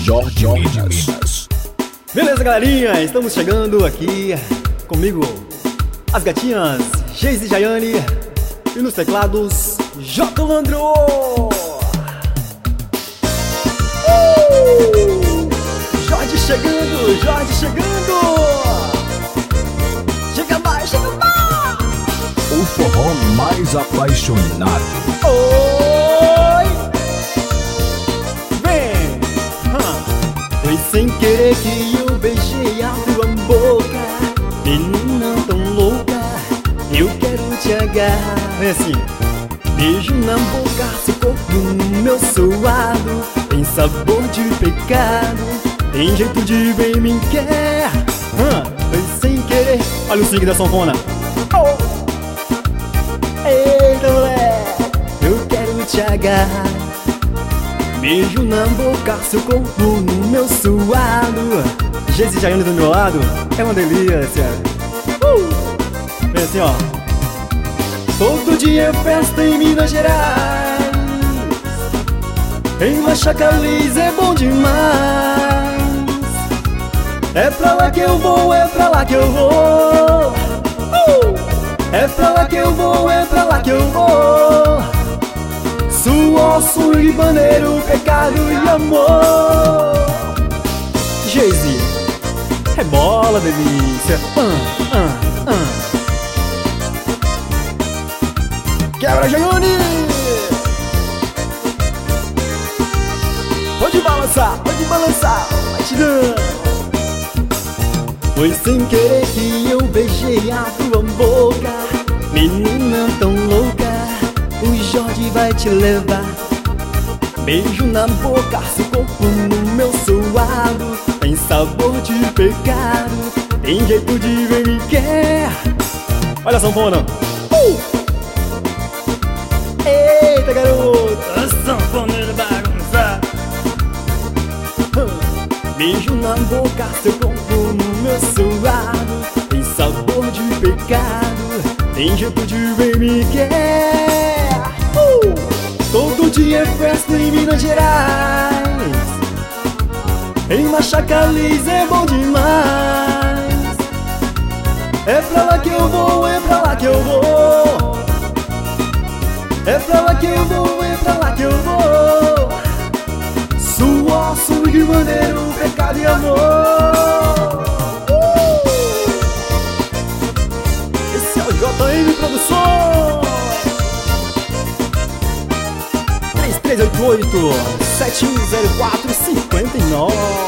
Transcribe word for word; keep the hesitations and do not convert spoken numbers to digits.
Jorge Minas. Beleza, galerinha? Estamos chegando aqui comigo, as gatinhas Geise e Jaiane, e nos teclados J. Landro. Uh! Jorge chegando, Jorge chegando. Chega mais, chega mais. O forró mais apaixonado. Oi! Vem! Hum. Foi sem querer que eu beijei a tua boca. Menina tão louca, eu quero te agarrar. Vem assim. Beijo na boca, seu corpo no meu suado. Tem sabor de pecado, tem jeito de bem me quer. Hum. Foi sem querer. Olha o swing da sanfona. Oh! Eita, moleque, eu quero te agarrar. Beijo na boca, seu corpo no meu suado. Geise e Jaiane do meu lado, é uma delícia. uh! Vem assim, ó. Todo dia é festa em Minas Gerais. Em Machacaliz é bom demais. É pra lá que eu vou, é pra lá que eu vou. uh! É pra lá que eu vou, é pra lá que eu vou. Suor, swing, bandeiro, pecado e amor. Geise, rebola, delícia. ah, ah, ah. Quebra, Jaiane. Pode balançar, pode balançar. Vai te dando. Foi sem querer que eu beijei a tua boca. Menina tão louca, o Jorge vai te levar. Beijo na boca, seu corpo no meu suado. Tem sabor de pecado, tem jeito de ver me quer. Olha a sanfona. uh! Eita, garota, a sanfoneira bagunça. Beijo na boca, seu corpo no meu suado. Tem sabor de pecado, tem jeito de ver me quer. uh! Todo dia é festa em Minas Gerais. Em Machacaliz é bom demais. É pra lá que eu vou, é pra lá que eu vou. É pra lá que eu vou, é pra lá que eu vou. Suor, swing, maneiro, pecado e amor. uh! Esse é o J M Produções. Três três oito oito, sete um zero quatro, cinco nove.